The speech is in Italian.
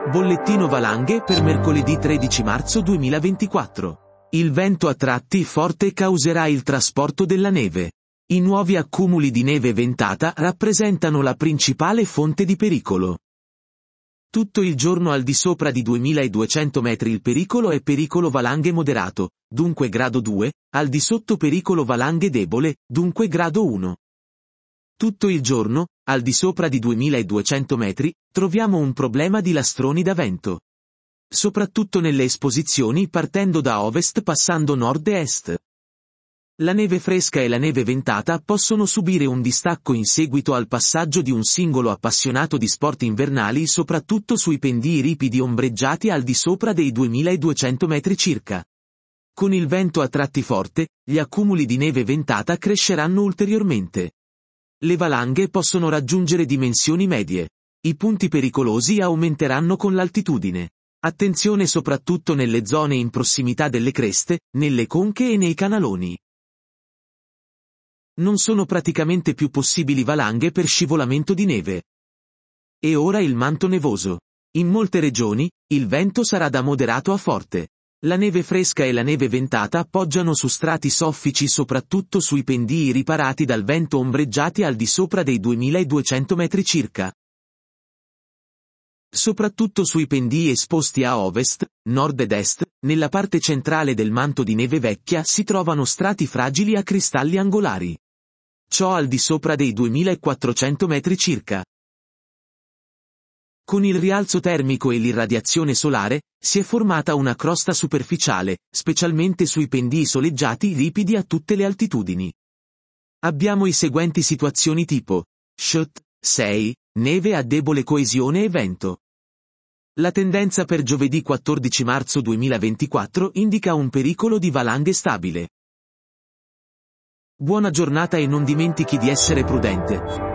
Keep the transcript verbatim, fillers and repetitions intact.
Bollettino valanghe per mercoledì tredici marzo duemilaventiquattro. Il vento a tratti forte causerà il trasporto della neve. I nuovi accumuli di neve ventata rappresentano la principale fonte di pericolo. Tutto il giorno al di sopra di duemiladuecento metri il pericolo è pericolo valanghe moderato, dunque grado due, al di sotto pericolo valanghe debole, dunque grado uno. Tutto il giorno, al di sopra di duemiladuecento metri, troviamo un problema di lastroni da vento. Soprattutto nelle esposizioni partendo da ovest passando nord e est. La neve fresca e la neve ventata possono subire un distacco in seguito al passaggio di un singolo appassionato di sport invernali soprattutto sui pendii ripidi ombreggiati al di sopra dei duemiladuecento metri circa. Con il vento a tratti forte, gli accumuli di neve ventata cresceranno ulteriormente. Le valanghe possono raggiungere dimensioni medie. I punti pericolosi aumenteranno con l'altitudine. Attenzione soprattutto nelle zone in prossimità delle creste, nelle conche e nei canaloni. Non sono praticamente più possibili valanghe per scivolamento di neve. E ora il manto nevoso. In molte regioni, il vento sarà da moderato a forte. La neve fresca e la neve ventata poggiano su strati soffici soprattutto sui pendii riparati dal vento ombreggiati al di sopra dei duemiladuecento metri circa. Soprattutto sui pendii esposti a ovest, nord ed est, nella parte centrale del manto di neve vecchia si trovano strati fragili a cristalli angolari. Ciò al di sopra dei duemilaquattrocento metri circa. Con il rialzo termico e l'irradiazione solare, si è formata una crosta superficiale, specialmente sui pendii soleggiati ripidi a tutte le altitudini. Abbiamo i seguenti situazioni tipo: S H T sei, neve a debole coesione e vento. La tendenza per giovedì quattordici marzo duemilaventiquattro indica un pericolo di valanghe stabile. Buona giornata e non dimentichi di essere prudente.